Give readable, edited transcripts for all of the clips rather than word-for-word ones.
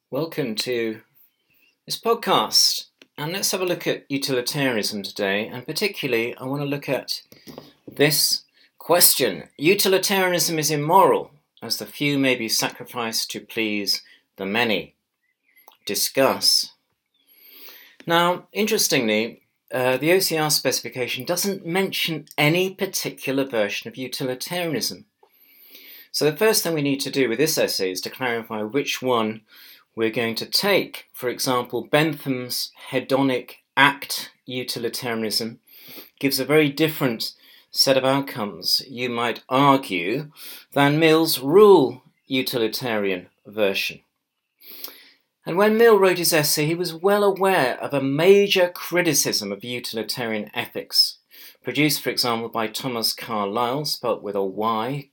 Welcome to this podcast, and let's have a look at utilitarianism today, and particularly I want to look at this question. Utilitarianism is immoral, as the few may be sacrificed to please the many. Discuss. Now, interestingly, the OCR specification doesn't mention any particular version of utilitarianism. So the first thing we need to do with this essay is to clarify which one we're going to take. For example, Bentham's hedonic act utilitarianism gives a very different set of outcomes, you might argue, than Mill's rule utilitarian version. And when Mill wrote his essay, he was well aware of a major criticism of utilitarian ethics, produced, for example, by Thomas Carlyle, spelt with a Y,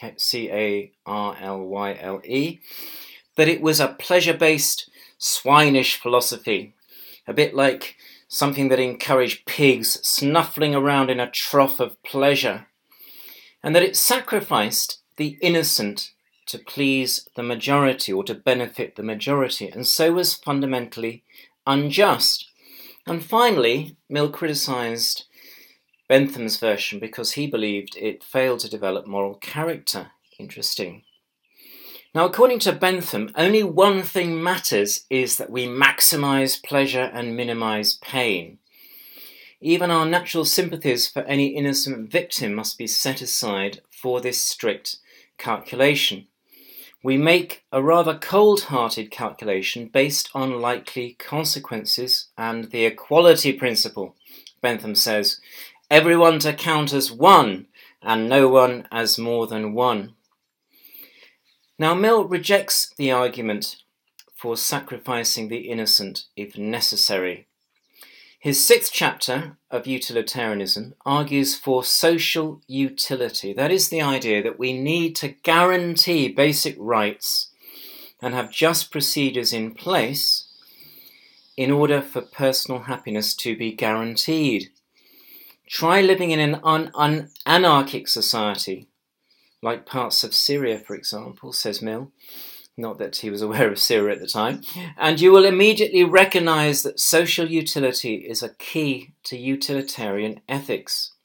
Carlyle, that it was a pleasure-based, swinish philosophy, a bit like something that encouraged pigs snuffling around in a trough of pleasure, and that it sacrificed the innocent to please the majority or to benefit the majority, and so was fundamentally unjust. And finally, Mill criticised Bentham's version because he believed it failed to develop moral character. Interesting. Now, according to Bentham, only one thing matters is that we maximize pleasure and minimize pain. Even our natural sympathies for any innocent victim must be set aside for this strict calculation. We make a rather cold-hearted calculation based on likely consequences and the equality principle. Bentham says, everyone to count as one and no one as more than one. Now, Mill rejects the argument for sacrificing the innocent if necessary. His sixth chapter of utilitarianism argues for social utility. That is the idea that we need to guarantee basic rights and have just procedures in place in order for personal happiness to be guaranteed. Try living in an anarchic society, like parts of Syria, for example, says Mill, not that he was aware of Syria at the time, and you will immediately recognize that social utility is a key to utilitarian ethics.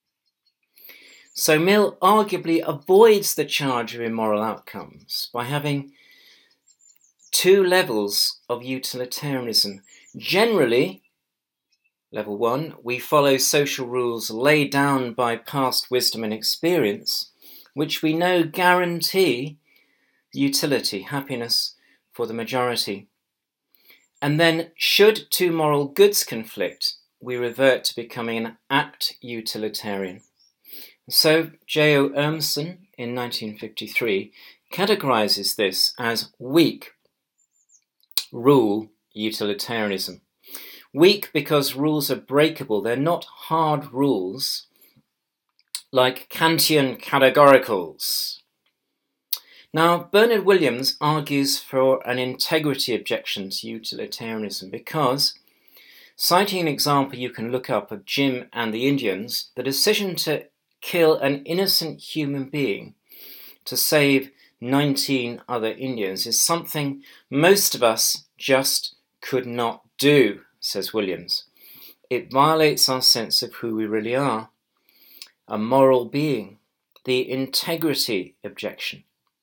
So Mill arguably avoids the charge of immoral outcomes by having two levels of utilitarianism. Generally, level one, we follow social rules laid down by past wisdom and experience, which we know guarantee utility, happiness for the majority. And then, should two moral goods conflict, we revert to becoming an act utilitarian. So, J.O. Urmson, in 1953, categorizes this as weak rule utilitarianism. Weak because rules are breakable. They're not hard rules like Kantian categoricals. Now, Bernard Williams argues for an integrity objection to utilitarianism because, citing an example you can look up of Jim and the Indians, the decision to kill an innocent human being to save 19 other Indians is something most of us just could not do, says Williams. It violates our sense of who we really are, a moral being, the integrity objection.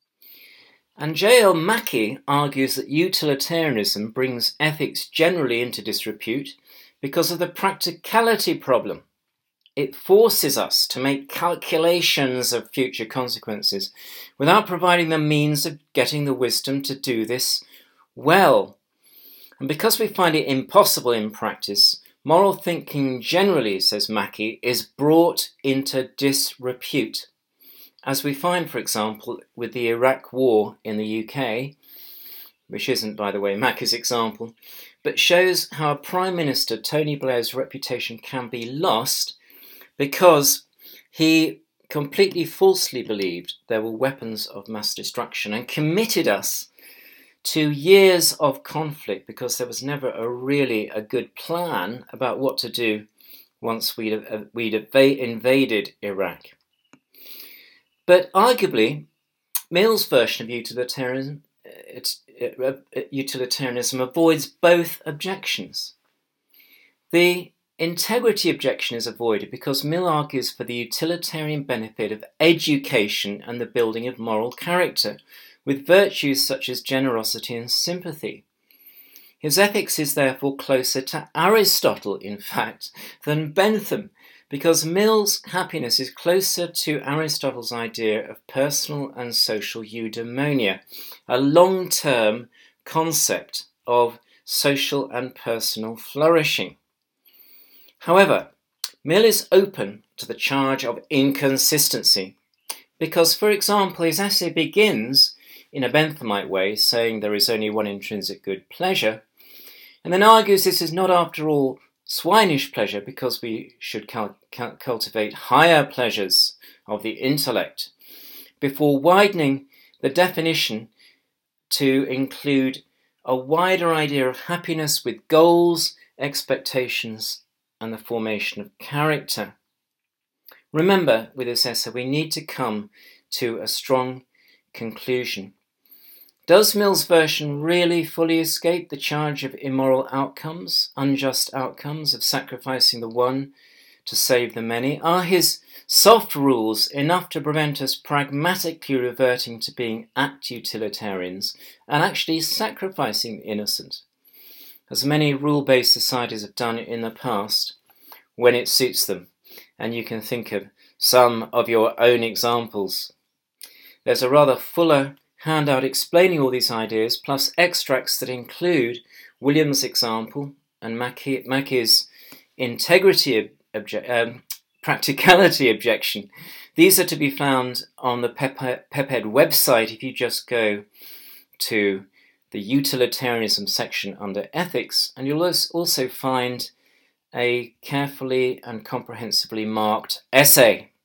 And J.L. Mackie argues that utilitarianism brings ethics generally into disrepute because of the practicality problem. It forces us to make calculations of future consequences without providing the means of getting the wisdom to do this well. And because we find it impossible in practice, moral thinking generally, says Mackie, is brought into disrepute, as we find, for example, with the Iraq War in the UK, which isn't, by the way, Mackie's example, but shows how a Prime Minister, Tony Blair's reputation can be lost because he completely falsely believed there were weapons of mass destruction and committed us to years of conflict because there was never really a good plan about what to do once we'd invaded Iraq. But arguably, Mill's version of utilitarianism utilitarianism avoids both objections. The integrity objection is avoided because Mill argues for the utilitarian benefit of education and the building of moral character, with virtues such as generosity and sympathy. His ethics is therefore closer to Aristotle, in fact, than Bentham, because Mill's happiness is closer to Aristotle's idea of personal and social eudaimonia, a long-term concept of social and personal flourishing. However, Mill is open to the charge of inconsistency, because, for example, his essay begins in a Benthamite way, saying there is only one intrinsic good, pleasure, and then argues this is not, after all, swinish pleasure, because we should cultivate higher pleasures of the intellect, before widening the definition to include a wider idea of happiness with goals, expectations, and the formation of character. Remember, with this essay, we need to come to a strong conclusion. Does Mill's version really fully escape the charge of immoral outcomes, unjust outcomes, of sacrificing the one to save the many? Are his soft rules enough to prevent us pragmatically reverting to being act utilitarians and actually sacrificing the innocent, as many rule-based societies have done in the past when it suits them? And you can think of some of your own examples. There's a rather fuller handout explaining all these ideas, plus extracts that include William's example and Mackie's practicality objection. These are to be found on the PEPED website if you just go to the utilitarianism section under ethics, and you'll also find a carefully and comprehensively marked essay.